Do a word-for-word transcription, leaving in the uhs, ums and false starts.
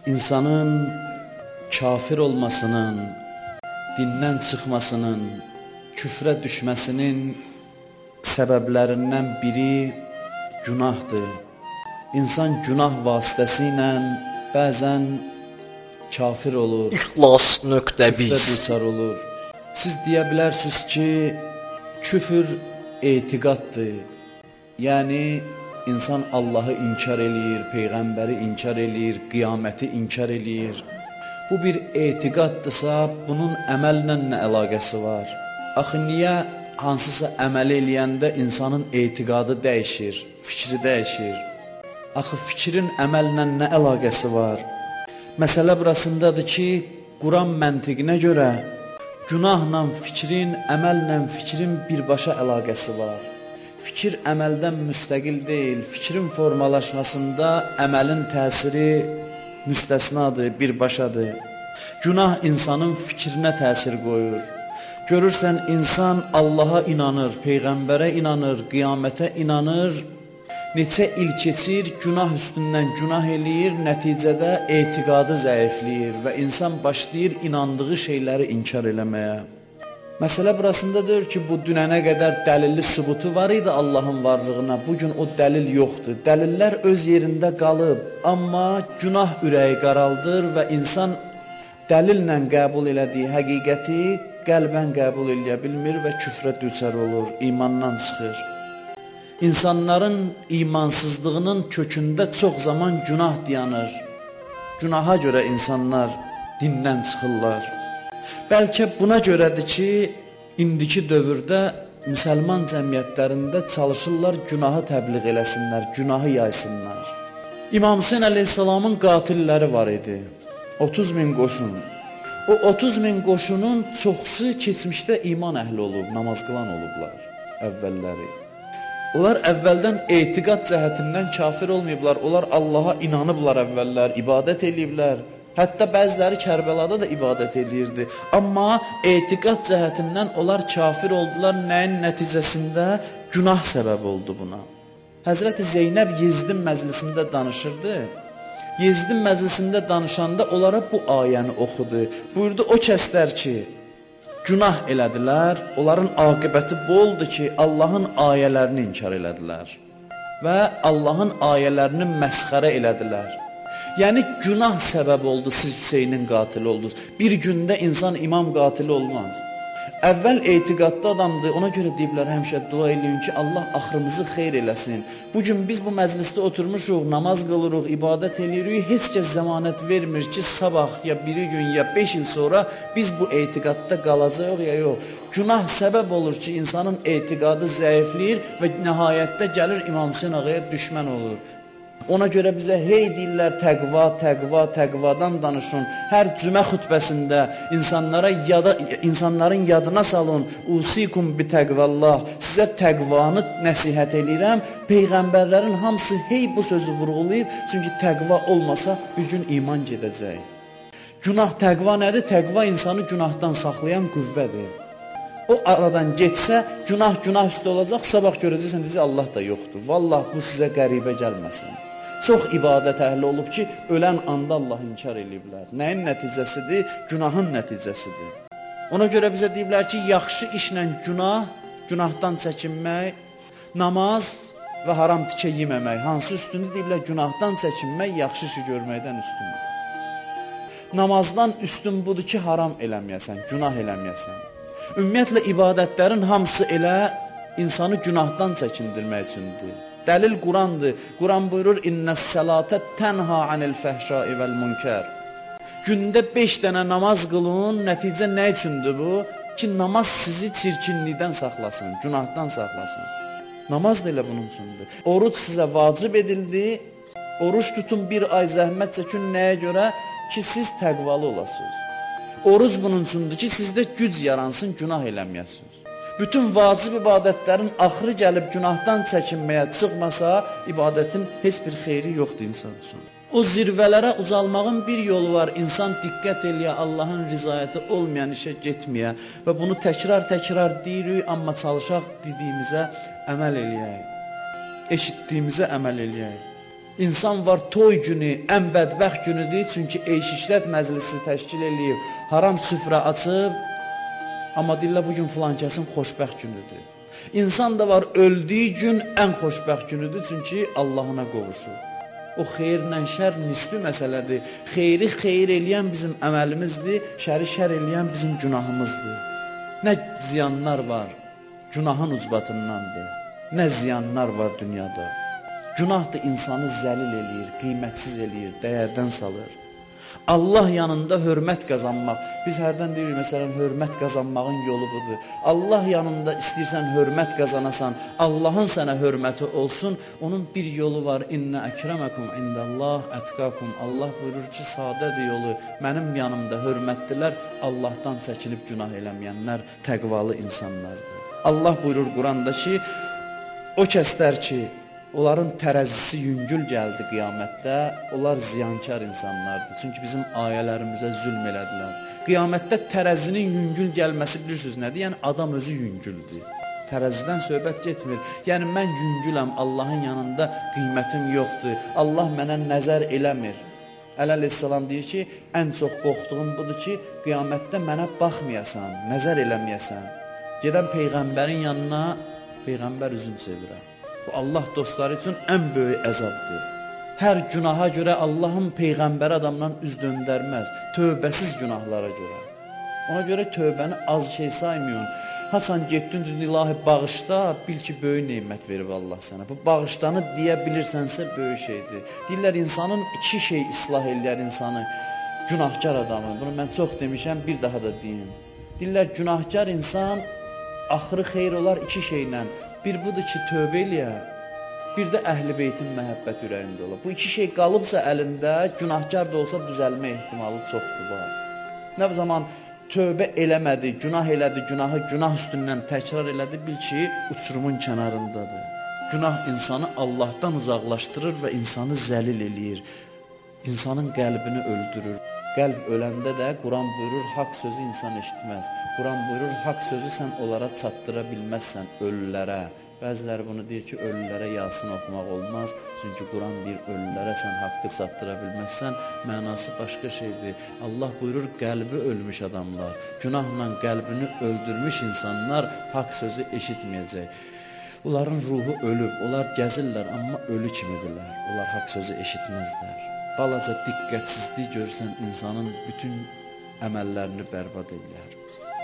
insanın kafir olmasının, dindən çıxmasının, küfrə düşməsinin səbəblərindən biri günahdır. İnsan günah vasitəsilə bəzən kafir olur, İxlas nöqtə biz küfrə düçar olur. Siz deyə bilərsiniz ki, küfür etiqaddır. Yəni, insan Allahı inkar eləyir, Peyğəmbəri inkar eləyir, qiyaməti inkar eləyir. Bu bir etiqaddırsa, bunun əməllə nə əlaqəsi var? Axı, niyə hansısa əməl eləyəndə insanın etiqadı dəyişir, fikri dəyişir? Axı, fikrin əməllə nə əlaqəsi var? Məsələ burasındadır ki, Quran məntiqinə görə günahla fikrin, əməllə fikrin birbaşa əlaqəsi var. Fikir əməldən müstəqil deyil, fikrin formalaşmasında əməlin təsiri müstəsnadır, birbaşadır. Günah insanın fikrinə təsir qoyur. Görürsən, insan Allaha inanır, Peyğəmbərə inanır, qiyamətə inanır. Neçə il keçir, günah üstündən günah eləyir, nəticədə etiqadı zəifləyir və insan başlayır inandığı şeyləri inkar eləməyə. Məsələ burasındadır ki, bu dünənə qədər dəlilli sübutu var idi Allahın varlığına, bugün o dəlil yoxdur. Dəlillər öz yerində qalıb, amma günah ürəyi qaraldır və insan dəlillə qəbul elədiyi həqiqəti qəlbən qəbul eləyə bilmir və küfrə düçar olur, imandan çıxır. İnsanların imansızlığının kökündə çox zaman günah dayanır. Günaha görə insanlar dindən çıxırlar. Bəlkə buna görədir ki, indiki dövrdə müsəlman cəmiyyətlərində çalışırlar günahı təbliğ eləsinlər, günahı yaysınlar. İmam Hüseyn əleyhissalamın qatilləri var idi, otuz min qoşun. O otuz min qoşunun çoxsu keçmişdə iman əhli olub, namaz qılan olublar əvvəlləri. Onlar əvvəldən etiqad cəhətindən kafir olmayıblar, onlar Allaha inanıblar əvvəllər, ibadət eləyiblər. Hətta bəziləri Kərbəlada da ibadət edirdi. Amma etiqad cəhətindən onlar kafir oldular. Nəyin nəticəsində? Günah səbəb oldu buna. Həzrəti Zeynəb Yezdin məclisində danışırdı. Yezdin məclisində danışanda onlara bu ayəni oxudu. Buyurdu, o kəslər ki, günah elədilər, onların aqibəti bu oldu ki, Allahın ayələrini inkar elədilər və Allahın ayələrini məsxərə elədilər. Yəni, günah səbəb oldu, siz Hüseynin qatili oldunuz. Bir gündə insan imam qatili olmaz. Əvvəl etiqadlı adamdır, ona görə deyiblər həmişə dua eləyin ki, Allah axırımızı xeyr eləsin. Bugün biz bu məclisdə oturmuşuq, namaz qılırıq, ibadət eləyirik, heç kəs zəmanət vermir ki, sabah ya biri gün ya beş il sonra biz bu etiqadda qalacaq ya yox. Günah səbəb olur ki, insanın etiqadı zəifləyir və nəhayətdə gəlir İmam Hüseyn ağaya düşmən olur. Ona görə bizə hey deyirlər təqva, təqva, təqvadan danışın. Hər cümə xütbəsində insanlara yada, insanların yadına salın. Usikum bi təqvallah. Sizə təqvanı nəsihət eləyirəm. Peyğəmbərlərin hamısı hey bu sözü vurğulayıb. Çünki təqva olmasa bir gün iman gedəcək. Günah təqva nədir? Təqva insanı günahdan saxlayan qüvvədir. O aradan getsə, günah günah üstə olacaq, sabah görəcəksən, deyəcək, Allah da yoxdur. Vallah, bu sizə qəribə gəlməsin. Çox ibadət əhli olub ki, ölən anda Allah inkar eləyiblər. Nəyin nəticəsidir? Günahın nəticəsidir. Ona görə bizə deyiblər ki, yaxşı işlə günah, günahdan çəkinmək, namaz və haram tikə yeməmək. Hansı üstündür? Deyiblər, günahdan çəkinmək, yaxşı işi görməkdən üstündür. Namazdan üstün budur ki, haram eləməyəsən, günah eləməyəsən. Ümumiyyətlə, ibadətlərin hamısı elə insanı günahdan çəkindirmək üçündür. Dəlil Qurandır. Quran buyurur, İnnəs-sələtə tənha anil fəhşai vəl-münkər. Gündə beş dənə namaz qılın, nəticə nə üçündür bu? Ki, namaz sizi çirkinlikdən saxlasın, günahdan saxlasın. Namaz da elə bunun üçündür. Oruç sizə vacib edildi, oruç tutun bir ay zəhmət çəkin, nəyə görə? Ki, siz təqvalı olasınız. Oruc bunun üçündür ki, sizdə güc yaransın, günah eləməyəsiniz. Bütün vacib ibadətlərin axırı gəlib günahdan çəkinməyə çıxmasa, ibadətin heç bir xeyri yoxdur insan üçün. O zirvələrə ucalmağın bir yolu var, insan diqqət eləyə, Allahın rizayəti olmayan işə getməyə və bunu təkrar-təkrar deyirik, amma çalışaq dediyimizə əməl eləyək, eşitdiyimizə əməl eləyək. İnsan var toy günü, ən bədbəxt günüdür, çünki eş-işlət məclisi təşkil eləyib, haram süfrə açıb, amma deyirlər bugün filan kəsin xoşbəxt günüdür. İnsan da var öldüyü gün ən xoşbəxt günüdür, çünki Allahına qovuşur. O xeyirlə şər nisbi məsələdir. Xeyri xeyir eləyən bizim əməlimizdir, şəri şər eləyən bizim günahımızdır. Nə ziyanlar var, günahın ucbatındandır. Nə ziyanlar var dünyada. Günah da insanı zəlil eləyir, qiymətsiz eləyir, dəyərdən salır. Allah yanında hörmət qazanmaq. Biz hərdən deyirik, məsələn, hörmət qazanmağın yolu budur. Allah yanında istəyirsən hörmət qazanasan, Allahın sənə hörməti olsun, onun bir yolu var. İnnə əkrəməkum indəllah ətqakum. Allah buyurur ki, sadədir yolu. Mənim yanımda hörmətdilər, Allahdan çəkinib günah eləməyənlər təqvalı insanlardır. Allah buyurur Quranda ki, o kəslər ki, onların tərəzisi yüngül gəldi qiyamətdə, onlar ziyankar insanlardır. Çünki bizim ayələrimizə zülm elədilər. Qiyamətdə tərəzinin yüngül gəlməsi bilirsiniz nədir? Yəni adam özü yüngüldür. Tərəzidən söhbət getmir. Yəni mən yüngüləm, Allahın yanında qiymətim yoxdur. Allah mənə nəzər eləmir. Əleyhissalam deyir ki, ən çox qorxduğum budur ki, qiyamətdə mənə baxmayasan, nəzər eləməyəsən. Gedən Peyğəmbərin yanına, Peyğəmbər üzün çevirər. Bu Allah dostları üçün ən böyük əzabdır. Hər günaha görə Allahın Peyğəmbəri adamdan üz döndərməz, tövbəsiz günahlara görə. Ona görə tövbəni az şey saymıyorsun. Hasan getdin, ilahi bağışda, bil ki, böyük neymət verib Allah sənə. Bu bağışdanı deyə bilirsənsə böyük şeydir. Deyirlər, insanın iki şey islah eləyər insanı, günahkar adamı. Bunu mən çox demişəm, bir daha da deyim. Deyirlər, günahkar insan axırı xeyr olar iki şeylə. Bir budur ki, tövbə eləyər, bir də əhl-i beytin məhəbbət ürəyində olar. Bu iki şey qalıbsa əlində, günahkar da olsa düzəlmə ehtimalı çoxdur var. Nə zaman tövbə eləmədi, günah elədi, günahı günah üstündən təkrar elədi, bil ki, uçurumun kənarındadır. Günah insanı Allahdan uzaqlaşdırır və insanı zəlil eləyir, insanın qəlbini öldürür. Qəlb öləndə də Quran buyurur, haqq sözü insan eşitməz. Quran buyurur, haqq sözü sən onlara çatdıra bilməzsən ölülərə. Bəziləri bunu deyir ki, ölülərə Yasin oxumaq olmaz. Çünki Quran deyir, ölülərə sən haqqı çatdıra bilməzsən, mənası başqa şeydir. Allah buyurur, qəlbi ölmüş adamlar, günahla qəlbini öldürmüş insanlar haqq sözü eşitməyəcək. Onların ruhu ölüb, onlar gəzirlər, amma ölü kimidirlər. Onlar haqq sözü eşitməzlər. Balaca diqqətsizlik görsən insanın bütün əməllərini bərbad edir.